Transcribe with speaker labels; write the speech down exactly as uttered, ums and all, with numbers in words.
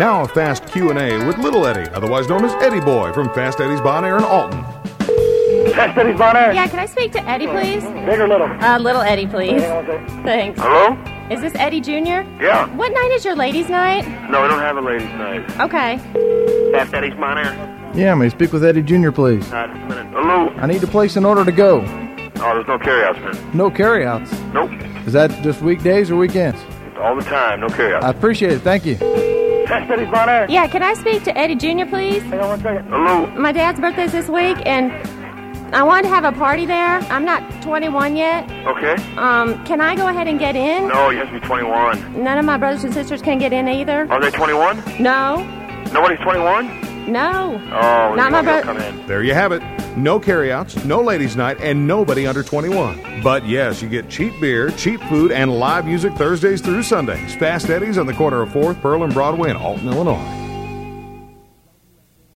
Speaker 1: Now a fast Q and A with Little Eddie, otherwise known as Eddie Boy from Fast Eddie's Bon Air in Alton.
Speaker 2: Fast Eddie's Bon Air?
Speaker 3: Yeah, can I speak to Eddie, please?
Speaker 2: Big or little?
Speaker 3: Uh, little Eddie, please. Thanks.
Speaker 4: Hello?
Speaker 3: Is this Eddie Junior?
Speaker 4: Yeah.
Speaker 3: What night is your ladies' night?
Speaker 4: No, we don't have a ladies' night.
Speaker 3: Okay.
Speaker 4: Fast Eddie's Bon Air?
Speaker 5: Yeah, may I speak with Eddie Junior, please?
Speaker 4: Uh, just a minute. Hello?
Speaker 5: I need to place an order to go.
Speaker 4: Oh, there's no carryouts, man.
Speaker 5: No carryouts.
Speaker 4: Nope.
Speaker 5: Is that just weekdays or weekends?
Speaker 4: All the time, no carryouts.
Speaker 5: I appreciate it. Thank you.
Speaker 2: Fast Eddie's Bon Air?
Speaker 3: Yeah, can I speak to Eddie Junior, please?
Speaker 2: Hang on one second.
Speaker 4: Hello?
Speaker 3: My dad's birthday's this week, and I want to have a party there. I'm not twenty-one yet.
Speaker 4: Okay.
Speaker 3: Um, can I go ahead and get in?
Speaker 4: No, you have to be twenty-one.
Speaker 3: None of my brothers and sisters can get in either?
Speaker 4: Are they twenty-one?
Speaker 3: No.
Speaker 4: Nobody's twenty-one?
Speaker 3: No.
Speaker 4: Oh,
Speaker 3: Not my
Speaker 4: bro-
Speaker 3: bro-
Speaker 4: come in.
Speaker 1: There you have it. No carryouts, no ladies' night, and nobody under twenty-one. But yes, you get cheap beer, cheap food, and live music Thursdays through Sundays. Fast Eddie's on the corner of fourth, Pearl, and Broadway in Alton, Illinois.